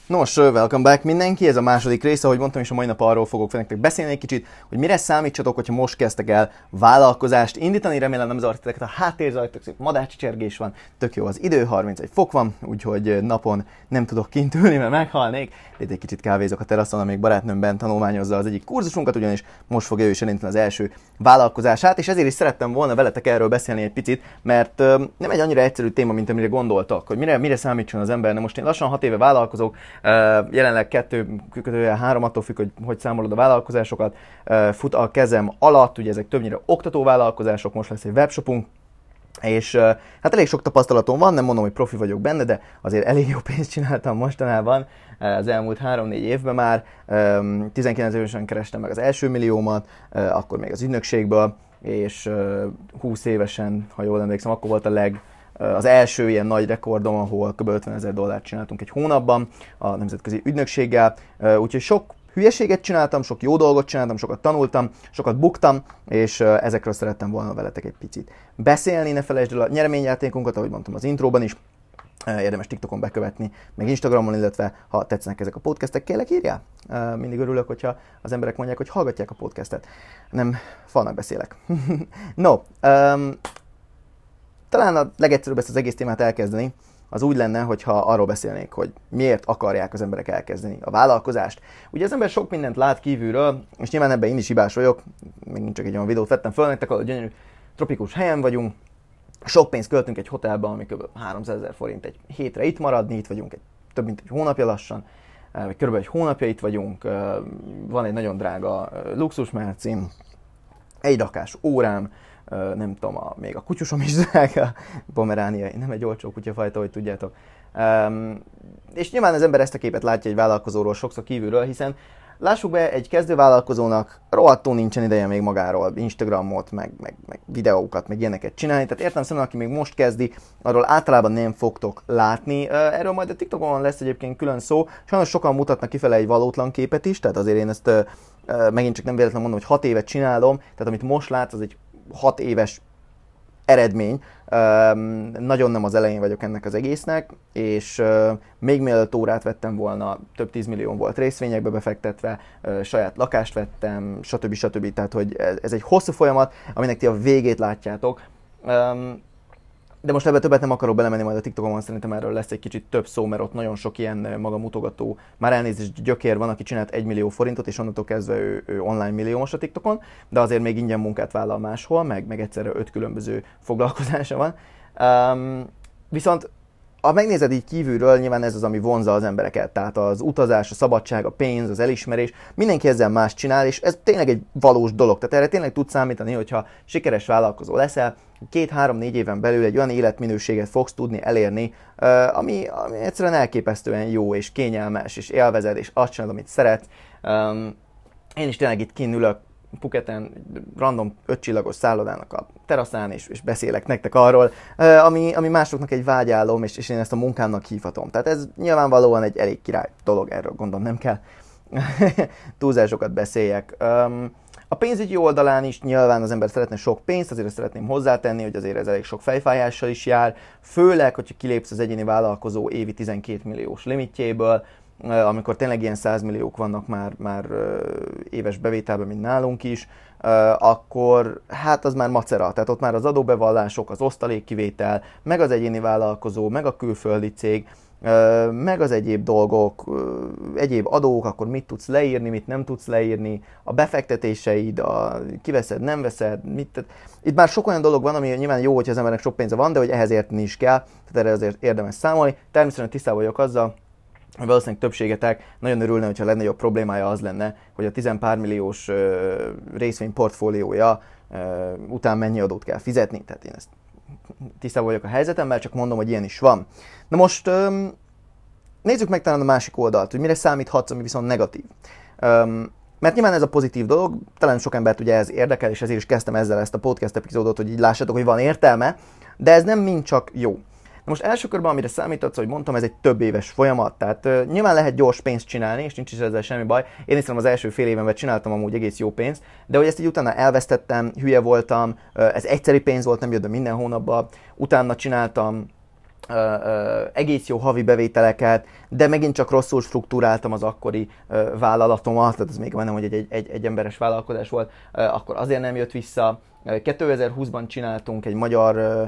Nos, welcome back mindenki, ez a második része, ahogy mondtam is, a mai nap arról fogok nektek beszélni egy kicsit, hogy mire számítsatok, hogyha most kezdtek el vállalkozást indítani, remélem nem zavart titeket a háttérzaj, tök szép madácsicsergés van, tök jó az idő, 31 fok van, úgyhogy napon nem tudok kint ülni, mert meghalnék, de itt egy kicsit kávézok a teraszon, amíg barátnőm bent tanulmányozza az egyik kurzusunkat, ugyanis most fogja ő is elindítani az első vállalkozását, és ezért is szerettem volna veletek erről beszélni egy picit, mert nem egy annyira egyszerű téma, mint amire gondoltak, hogy mire számítson az ember. Na most én lassan 6 éve vállalkozok, jelenleg 2-3 attól függ, hogy számolod a vállalkozásokat, fut a kezem alatt, ugye ezek többnyire oktatóvállalkozások, most lesz egy webshopunk, és hát elég sok tapasztalatom van, nem mondom, hogy profi vagyok benne, de azért elég jó pénzt csináltam mostanában, az elmúlt 3-4 évben már, 19 évesen kerestem meg az első milliómat, akkor még az ügynökségből, és 20 évesen, ha jól emlékszem, akkor volt az első ilyen nagy rekordom, ahol kb. $50,000 csináltunk egy hónapban a nemzetközi ügynökséggel, úgyhogy sok hülyeséget csináltam, sok jó dolgot csináltam, sokat tanultam, sokat buktam, és ezekről szerettem volna veletek egy picit beszélni. Ne felejtsd el a nyereményjátékunkat, ahogy mondtam az intróban is, érdemes TikTokon bekövetni, meg Instagramon, illetve ha tetszenek ezek a podcastek, kérlek írjál. Mindig örülök, hogyha az emberek mondják, hogy hallgatják a podcastet. Nem falnak beszélek. No, talán a legegyszerűbb ezt az egész témát elkezdeni, az úgy lenne, hogyha arról beszélnék, hogy miért akarják az emberek elkezdeni a vállalkozást. Ugye az ember sok mindent lát kívülről, és nyilván ebben én is hibás vagyok, még csak egy olyan videót vettem föl nektek, ahol gyönyörű tropikus helyen vagyunk, sok pénzt költünk egy hotelben, ami kb. 300 000 forint egy hétre itt maradni, itt vagyunk több mint egy hónapja lassan, vagy kb. Egy hónapja itt vagyunk, van egy nagyon drága luxusmercim, egy rakás órám, nem tudom, még a kutyusom is drága, pomeránia, nem egy olcsó kutyafajta, hogy tudjátok. És nyilván az ember ezt a képet látja egy vállalkozóról sokszor kívülről, hiszen lássuk be, egy kezdővállalkozónak rohadtul nincsen ideje még magáról Instagramot, meg videókat, meg ilyeneket csinálni. Tehát értelemszerűen, aki még most kezdi, arról általában nem fogtok látni. Erről majd a TikTokon lesz egyébként külön szó. Sajnos sokan mutatnak kifele egy valótlan képet is, tehát azért én ezt megint csak nem véletlenül mondom, hogy 6 évet csinálom, tehát amit most látsz, az egy 6 éves eredmény. Nagyon nem az elején vagyok ennek az egésznek, és még mielőtt órát vettem volna, több 10 millió volt részvényekbe befektetve, saját lakást vettem, stb. Tehát, hogy ez egy hosszú folyamat, aminek ti a végét látjátok. De most ebben többet nem akarok belemenni, majd a TikTokon szerintem erről lesz egy kicsit több szó, mert ott nagyon sok ilyen magamutogató, már elnézést gyökér van, aki csinált 1 millió forintot, és onnantól kezdve ő online milliómos a TikTokon, de azért még ingyen munkát vállal máshol, meg egyszerre 5 különböző foglalkozása van. Viszont ha megnézed így kívülről, nyilván ez az, ami vonzza az embereket, tehát az utazás, a szabadság, a pénz, az elismerés, mindenki ezzel más csinál, és ez tényleg egy valós dolog, tehát erre tényleg tudsz számítani, hogyha sikeres vállalkozó leszel, 2-3-4 éven belül egy olyan életminőséget fogsz tudni elérni, ami egyszerűen elképesztően jó, és kényelmes, és élvezed, és azt csinálod, amit szeretsz. Én is tényleg itt kint ülök Phuketen, random 5 csillagos szállodának a teraszán, és beszélek nektek arról, ami másoknak egy vágyálom, és én ezt a munkámnak hívhatom. Tehát ez nyilvánvalóan egy elég király dolog, erről gondolom nem kell túlzásokat beszéljek. A pénzügyi oldalán is nyilván az ember szeretne sok pénzt, azért ezt szeretném hozzátenni, hogy azért ez elég sok fejfájással is jár, főleg, hogyha kilépsz az egyéni vállalkozó évi 12 milliós limitjéből, amikor tényleg ilyen 100 milliók vannak már éves bevételben, mint nálunk is, akkor hát az már macera. Tehát ott már az adóbevallások, az osztalékkivétel, meg az egyéni vállalkozó, meg a külföldi cég, meg az egyéb dolgok, egyéb adók, akkor mit tudsz leírni, mit nem tudsz leírni, a befektetéseid, kiveszed, nem veszed, itt már sok olyan dolog van, ami nyilván jó, hogyha az embernek sok pénze van, de hogy ehhez érteni is kell, tehát erre azért érdemes számolni. Természetesen tisztában vagyok azzal, hogy valószínűleg többségetek nagyon örülne, hogyha a legnagyobb problémája az lenne, hogy a 10 pár milliós részvényportfóliója után mennyi adót kell fizetni. Tehát én ezt tisztában vagyok a helyzetemmel, csak mondom, hogy ilyen is van. Na most nézzük meg talán a másik oldalt, hogy mire számíthatsz, ami viszont negatív. Mert nyilván ez a pozitív dolog, talán sok embert ugye ez érdekel, és ezért is kezdtem ezzel ezt a podcast epizódot, hogy így lássátok, hogy van értelme, de ez nem mind csak jó. Na most első körben, amire számítatsz, hogy mondtam, ez egy több éves folyamat, tehát nyilván lehet gyors pénzt csinálni, és nincs is ezzel semmi baj. Én is az első fél évenben csináltam amúgy egész jó pénzt, de hogy ezt így utána elvesztettem, hülye voltam, ez egyszeri pénz volt, nem jött be minden hónapban, utána csináltam egész jó havi bevételeket, de megint csak rosszul struktúráltam az akkori vállalatomat, tehát ez még majdnem, hogy egy emberes vállalkozás volt, akkor azért nem jött vissza. 2020-ban csináltunk egy magyar,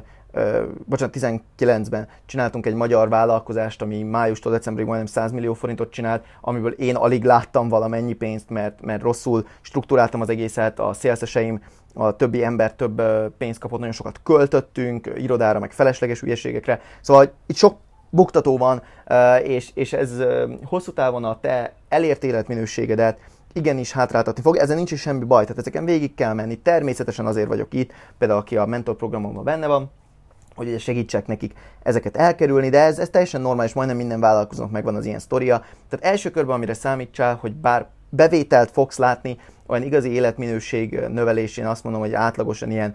19-ben csináltunk egy magyar vállalkozást, ami májustól decemberig majdnem 100 millió forintot csinált, amiből én alig láttam valamennyi pénzt, mert rosszul struktúráltam az egészet, a szélszeseim, a többi ember több pénzt kapott, nagyon sokat költöttünk, irodára, meg felesleges ügyességekre. Szóval itt sok buktató van, és ez hosszú távon a te elért életminőségedet igenis hátráltatni fog. Ezen nincs is semmi baj, tehát ezeken végig kell menni. Természetesen azért vagyok itt, például aki a mentorprogramomban benne van, hogy ugye segítsek nekik ezeket elkerülni, de ez teljesen normális, majdnem minden vállalkozónak megvan az ilyen sztoria. Tehát első körben, amire számítsál, hogy bár bevételt fogsz látni, olyan igazi életminőség növelésén azt mondom, hogy átlagosan ilyen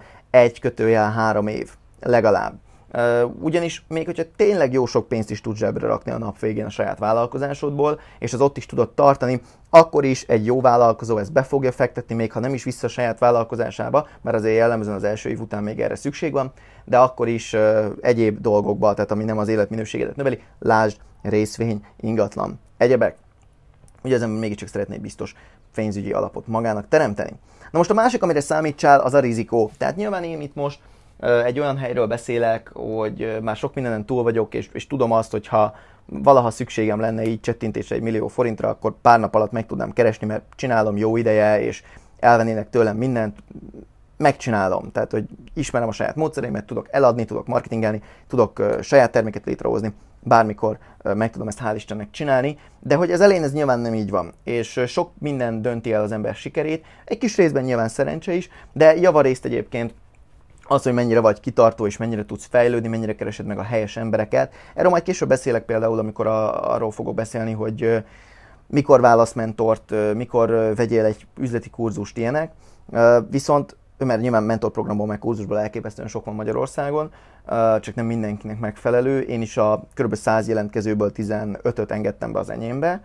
1-3 év legalább. Ugyanis még hogyha tényleg jó sok pénzt is tudsz zsebre rakni a nap végén a saját vállalkozásodból, és az ott is tudod tartani, akkor is egy jó vállalkozó ezt be fogja fektetni, még ha nem is vissza a saját vállalkozásába, mert azért jellemzően az első év után még erre szükség van, de akkor is egyéb dolgokba, tehát ami nem az életminőségedet növeli, lásd, részvény, ingatlan, egyebek. Ugye az ember mégiscsak szeretné egy biztos pénzügyi alapot magának teremteni. Na most a másik, amire számítsál, az a rizikó. Tehát nyilván én itt most egy olyan helyről beszélek, hogy már sok mindenen túl vagyok, és tudom azt, hogy ha valaha szükségem lenne így csettintésre 1 millió forintra, akkor pár nap alatt meg tudnám keresni, mert csinálom jó ideje, és elvennének tőlem mindent, megcsinálom. Tehát, hogy ismerem a saját módszereimet, tudok eladni, tudok marketingelni, tudok saját terméket létrehozni, bármikor meg tudom ezt hál' Istennek csinálni, de hogy az elején ez nyilván nem így van, és sok minden dönti el az ember sikerét, egy kis részben nyilván szerencse is, de javarészt egyébként az, hogy mennyire vagy kitartó, és mennyire tudsz fejlődni, mennyire keresed meg a helyes embereket. Erről majd később beszélek például, amikor arról fogok beszélni, hogy mikor válasz mentort, mikor vegyél egy üzleti kurzust, ilyenek. Viszont, mert nyilván mentorprogramból meg kurzusból elképesztően sok van Magyarországon, csak nem mindenkinek megfelelő. Én is a kb. 100 jelentkezőből 15-öt engedtem be az enyémbe.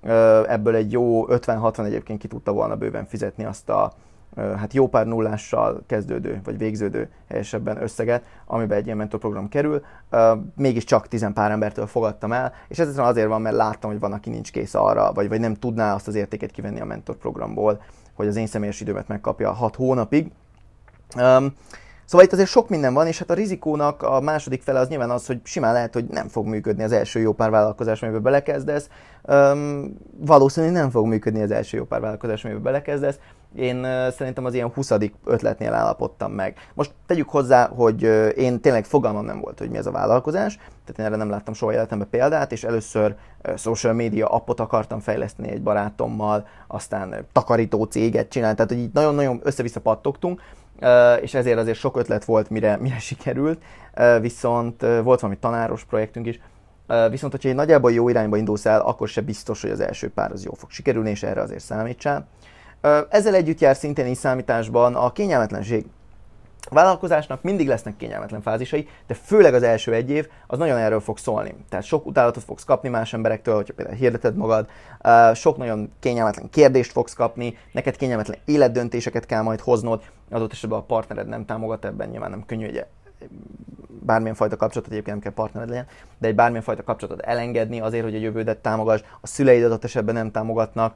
Ebből egy jó 50-60 egyébként ki tudta volna bőven fizetni azt a hát jó pár nullással kezdődő, vagy végződő helyesebben összeget, amiben egy ilyen mentorprogram kerül. Mégiscsak 10 pár embertől fogadtam el, és ez azért van, mert láttam, hogy van, aki nincs kész arra, vagy nem tudná azt az értéket kivenni a mentorprogramból, hogy az én személyes időmet megkapja 6 hónapig. Szóval itt azért sok minden van, és hát a rizikónak a második fele az nyilván az, hogy simán lehet, hogy nem fog működni az első jó pár vállalkozás, amiben belekezdesz. Valószínűleg nem fog működni az első jó pár vállalkozás, amiben belekezdesz. Én szerintem az ilyen 20. ötletnél állapodtam meg. Most tegyük hozzá, hogy én tényleg fogalmam nem volt, hogy mi ez a vállalkozás, tehát én erre nem láttam soha életemben példát, és először social media appot akartam fejleszteni egy barátommal, aztán takarító céget csinálni, tehát hogy így nagyon-nagyon össze-vissza pattogtunk, és ezért azért sok ötlet volt, mire sikerült, viszont volt valami tanáros projektünk is, viszont hogyha egy nagyjából jó irányba indulsz el, akkor se biztos, hogy az első pár az jól fog sikerülni, és erre azért számítsál. Ezzel együtt jár szintén így számításban a kényelmetlenség. A vállalkozásnak mindig lesznek kényelmetlen fázisai, de főleg az első 1 év az nagyon erről fog szólni. Tehát sok utálatot fogsz kapni más emberektől, hogyha például hirdeted magad, sok nagyon kényelmetlen kérdést fogsz kapni, neked kényelmetlen életdöntéseket kell majd hoznod, adott esetben a partnered nem támogat ebben, nyilván nem könnyű, hogy bármilyen fajta kapcsolatot, egyébként nem kell partnered legyen, de egy bármilyen fajta kapcsolatot elengedni azért, hogy a jövődet támogass, a szüleid adott esetben nem támogatnak,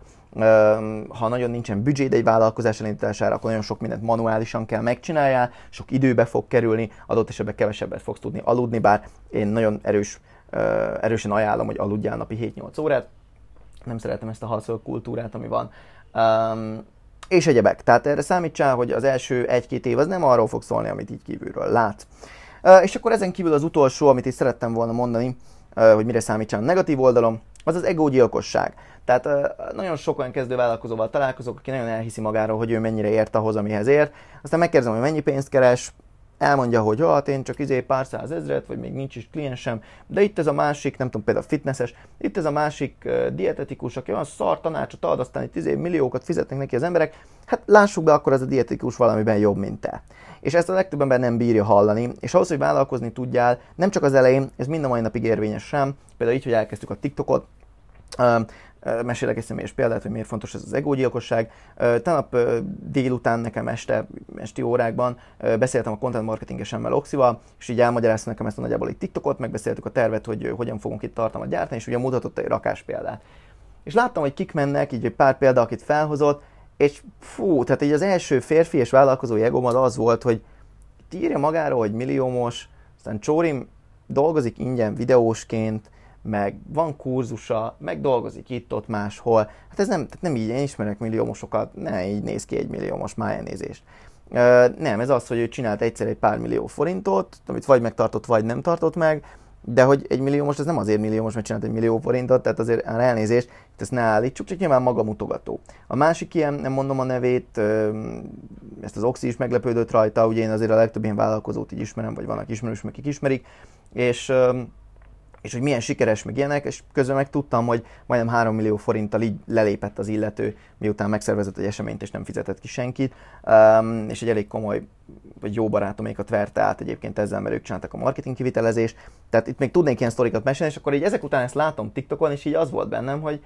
ha nagyon nincsen büdzséd egy vállalkozás elindítására, akkor nagyon sok mindent manuálisan kell megcsináljál, sok időbe fog kerülni, adott esetben kevesebbet fogsz tudni aludni, bár én nagyon erősen ajánlom, hogy aludjál napi 7-8 órát, nem szeretem ezt a halszol kultúrát, ami van. És egyebek. Tehát erre számítsál, hogy az első 1-2 év az nem arról fog szólni, amit így kívülről látsz. És akkor ezen kívül az utolsó, amit is szerettem volna mondani, hogy mire számítsál a negatív oldalon, az az egógyilkosság. Tehát nagyon sok olyan kezdővállalkozóval találkozok, aki nagyon elhiszi magáról, hogy ő mennyire ért ahhoz, amihez ért. Aztán megkérdezem, hogy mennyi pénzt keres, elmondja, hogy hát én csak pár százezret, vagy még nincs is kliensem, de itt ez a másik, nem tudom, például fitnesses, itt ez a másik dietetikus, aki olyan szar tanácsot ad, aztán itt milliókat fizetnek neki az emberek, hát lássuk be, akkor ez a dietetikus valamiben jobb, mint te. És ezt a legtöbb ember nem bírja hallani, és ahhoz, hogy vállalkozni tudjál, nem csak az elején, ez mind a mai napig érvényes sem, például így, hogy elkezdtük a TikTokot, Mesélek egy személyes példát, hogy miért fontos ez az egógyilkosság. Tegnap délután nekem esti órákban beszéltem a content marketingesemmel, Oxival, és így elmagyarázta nekem ezt a nagyjából egy TikTokot, megbeszéltük a tervet, hogy hogyan fogunk itt tartalmat gyártani, és ugye mutatott egy rakás példát. És láttam, hogy kik mennek, így egy pár példa, akit felhozott, és fú, tehát így az első férfi és vállalkozói egóm az volt, hogy írja magáról, hogy milliómos, aztán Csórim dolgozik ingyen videósként, meg van kurzusa, meg dolgozik itt-ott máshol. Hát ez nem így, én ismerek milliómosokat, ne így néz ki egy milliómos, már elnézést. Nem, ez az, hogy ő csinált egyszer egy pár millió forintot, amit vagy megtartott, vagy nem tartott meg, de hogy egy milliómos, ez nem azért milliómos, mert csinált egy millió forintot, tehát azért elnézést, itt ezt ne állítsuk, csak nyilván maga mutogató. A másik ilyen, nem mondom a nevét, ezt az Oxi is meglepődött rajta, ugye én azért a legtöbb ilyen vállalkozót így ismerem, vagy vannak ismerős, akik ismerik, és hogy milyen sikeres, meg ilyenek, és közben meg tudtam, hogy majdnem 3 millió forinttal így lelépett az illető, miután megszervezett egy eseményt, és nem fizetett ki senkit, és egy elég komoly, vagy jó barátomékat verte át egyébként ezzel, mert ők csináltak a marketing kivitelezést. Tehát itt még tudnék ilyen sztorikat mesélni, és akkor így ezek után ezt látom TikTokon, és így az volt bennem, hogy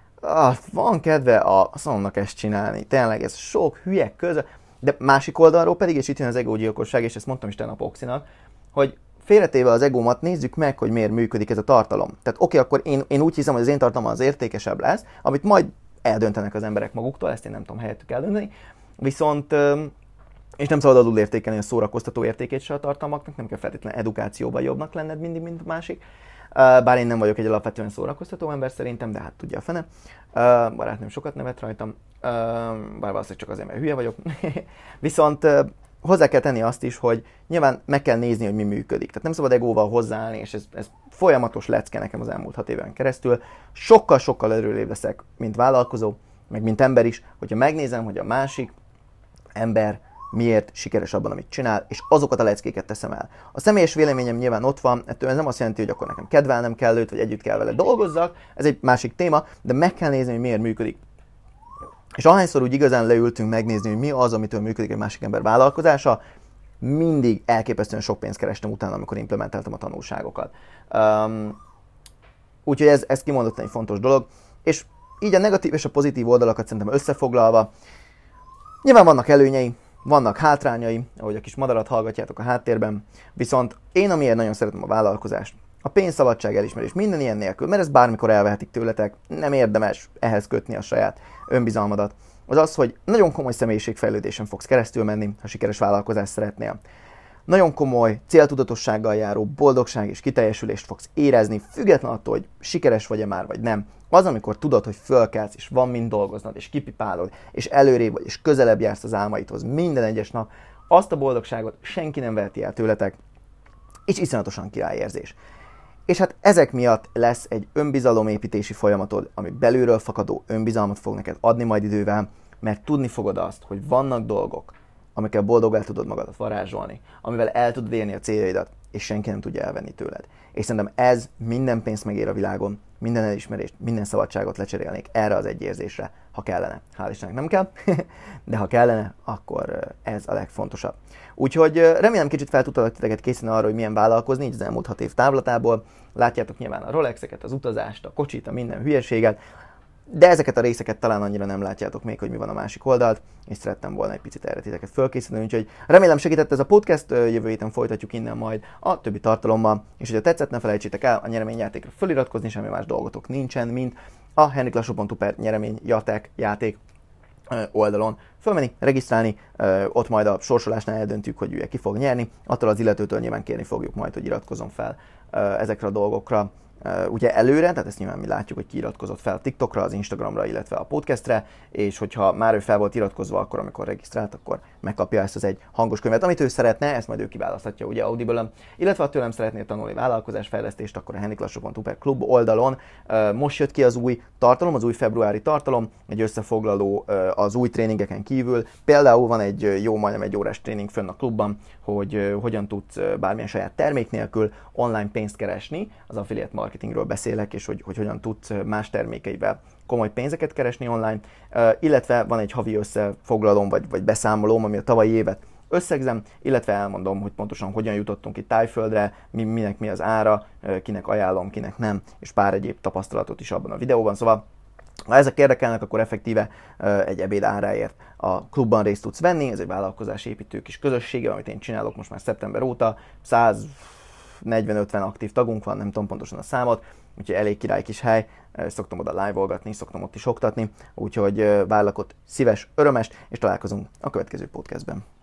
van kedve a szomnak ezt csinálni, tényleg ez sok hülye között, de másik oldalról pedig, és itt jön az egógyilkosság, és ezt mondtam is tegnap Oxinak, hogy félretéve az egómat, nézzük meg, hogy miért működik ez a tartalom. Tehát oké, akkor én úgy hiszem, hogy az én tartalmam az értékesebb lesz, amit majd eldöntenek az emberek maguktól, ezt én nem tudom helyettük eldönteni, viszont, és nem szabad alul értékelni a szórakoztató értékét se a tartalmaknak, nem kell feltétlenül edukációban jobbnak lenned mindig, mint a másik. Bár én nem vagyok egy alapvetően szórakoztató ember szerintem, de hát tudja a fene. Barátnőm sokat nevet rajtam, bár valószínűleg csak azért, mert hülye vagyok. Viszont hozzá kell tenni azt is, hogy nyilván meg kell nézni, hogy mi működik. Tehát nem szabad egóval hozzáállni, és ez folyamatos lecke nekem az elmúlt 6 éven keresztül. Sokkal erőlébb leszek, mint vállalkozó, meg mint ember is, hogyha megnézem, hogy a másik ember miért sikeres abban, amit csinál, és azokat a leckéket teszem el. A személyes véleményem nyilván ott van, ettől ez nem azt jelenti, hogy akkor nekem kedvelnem kell őt, vagy együtt kell vele dolgozzak, ez egy másik téma, de meg kell nézni, hogy miért működik. És ahányszor úgy igazán leültünk megnézni, hogy mi az, amitől működik egy másik ember vállalkozása, mindig elképesztően sok pénzt kerestem utána, amikor implementáltam a tanulságokat. Úgyhogy ez kimondottan egy fontos dolog. És így a negatív és a pozitív oldalakat szerintem összefoglalva, nyilván vannak előnyei, vannak hátrányai, ahogy a kis madarat hallgatjátok a háttérben, viszont én amiért nagyon szeretem a vállalkozást, a pénzszabadság, elismerés, minden ilyen nélkül, mert ezt bármikor elvehetik tőletek, nem érdemes ehhez kötni a saját önbizalmadat, az az, hogy nagyon komoly személyiségfejlődésen fogsz keresztül menni, ha sikeres vállalkozást szeretnél. Nagyon komoly, céltudatossággal járó boldogság és kiteljesülést fogsz érezni, függetlenül attól, hogy sikeres vagy-e már, vagy nem. Az, amikor tudod, hogy fölkelsz, és van mind dolgoznod, és kipipálod, és előrébb vagy, és közelebb jársz az álmaidhoz minden egyes nap, azt a boldogságot senki nem veheti el tőletek, és iszonyatosan királyérzés. És hát ezek miatt lesz egy önbizalomépítési folyamatod, ami belülről fakadó önbizalmat fog neked adni majd idővel, mert tudni fogod azt, hogy vannak dolgok, amikkel boldoggá tudod magadat varázsolni, amivel el tudod érni a céljaidat, és senki nem tudja elvenni tőled. És szerintem ez minden pénzt megér a világon, minden elismerést, minden szabadságot lecserélnék erre az egy érzésre, ha kellene. Hál' Istennek nem kell, de ha kellene, akkor ez a legfontosabb. Úgyhogy remélem kicsit fel tudtalak titeket készíteni arra, hogy milyen vállalkozni, így az elmúlt 6 év távlatából. Látjátok nyilván a Rolexeket, az utazást, a kocsit, a minden hülyeséget, de ezeket a részeket talán annyira nem látjátok még, hogy mi van a másik oldalt, és szerettem volna egy picit erre titeket fölkészíteni, úgyhogy remélem segített ez a podcast, jövő héten folytatjuk innen majd a többi tartalommal, és hogyha tetszett, ne felejtsétek el a nyereményjátékra feliratkozni, semmi más dolgotok nincsen, mint a henriklassó.hu/per nyereményjáték játék oldalon fölmenni, regisztrálni, ott majd a sorsolásnál eldöntjük, hogy ugye ki fog nyerni, attól az illetőtől nyilván kérni fogjuk majd, hogy iratkozzon fel ezekre a dolgokra. Ugye előre, tehát ezt nyilván mi látjuk, hogy kiiratkozott fel a TikTokra, az Instagramra, illetve a podcastre, és hogyha már ő fel volt iratkozva, akkor amikor regisztrált, akkor megkapja ezt az egy hangos könyvet, amit ő szeretne, ezt majd ő kiválaszthatja ugye Audible-on, illetve ha tőlem szeretnél tanulni vállalkozásfejlesztést, akkor a henriklassó.hu/klub oldalon most jött ki az új tartalom, az új februári tartalom, egy összefoglaló az új tréningeken kívül. Például van egy jó, majdnem 1 órás tréning fönn a klubban, hogy hogyan tudsz bármilyen saját termék nélkül online pénzt keresni, az affiliate marketingről beszélek, és hogy hogyan tudsz más termékeivel komoly pénzeket keresni online, illetve van egy havi összefoglalom, vagy beszámolóm, ami a tavalyi évet összegzem, illetve elmondom, hogy pontosan hogyan jutottunk itt Tájföldre, minek mi az ára, kinek ajánlom, kinek nem, és pár egyéb tapasztalatot is abban a videóban. Szóval Ha ezek érdekelnek, akkor effektíve egy ebéd áráért a klubban részt tudsz venni, ez egy vállalkozásépítő kis közössége, amit én csinálok most már szeptember óta, 140-50 aktív tagunk van, nem tudom pontosan a számot, úgyhogy elég király kis hely, szoktam oda live-olgatni, szoktam ott is oktatni, úgyhogy várlak ott szíves, örömest, és találkozunk a következő podcastben.